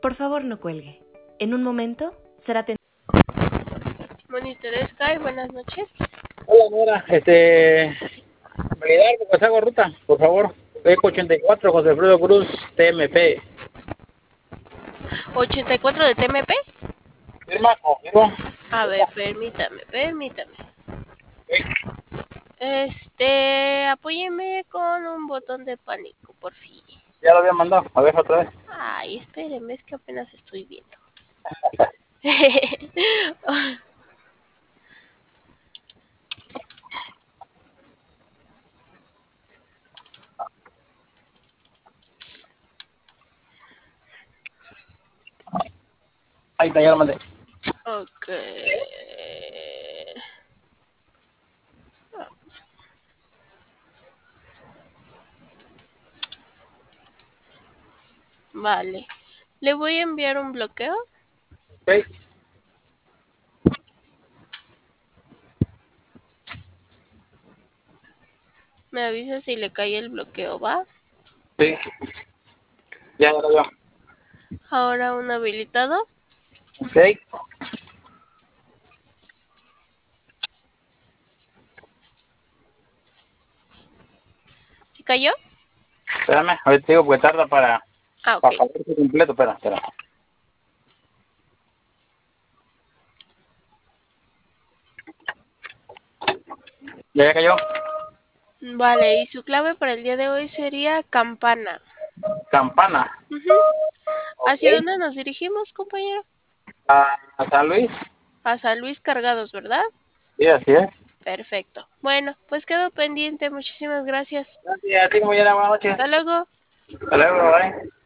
Por favor, no cuelgue. En un momento será atendido. Monitor Sky, buenas noches. Hola, Nora. Validar porque hago ruta, por favor. Eco 84, José Alfredo Cruz, TMP. 84 de TMP. ¿Firma? ¿Confirmo? A ver, permítame. Apóyeme con un botón de pánico, por fin. Ya lo había mandado. A ver, otra vez. Ay, espérenme, es que apenas estoy viendo. Ahí está, ya lo mandé. Ok. Vale. Le voy a enviar un bloqueo. Ok. Me avisa si le cae el bloqueo, ¿va? Sí. Ya lo veo. Ahora un habilitado. Ok. ¿Sí cayó? Espérame, ahorita digo porque tarda para Ok. pagarse completo. Espera. ¿Ya cayó? Vale, y su clave para el día de hoy sería campana. Campana. Ok. ¿Hacia dónde nos dirigimos, compañero? A San Luis. A San Luis Cargados, ¿verdad? Sí, así es. Perfecto. Bueno, pues quedo pendiente. Muchísimas gracias. Gracias, a ti, compañera. Buenas noches. Hasta luego. Hasta luego, bye.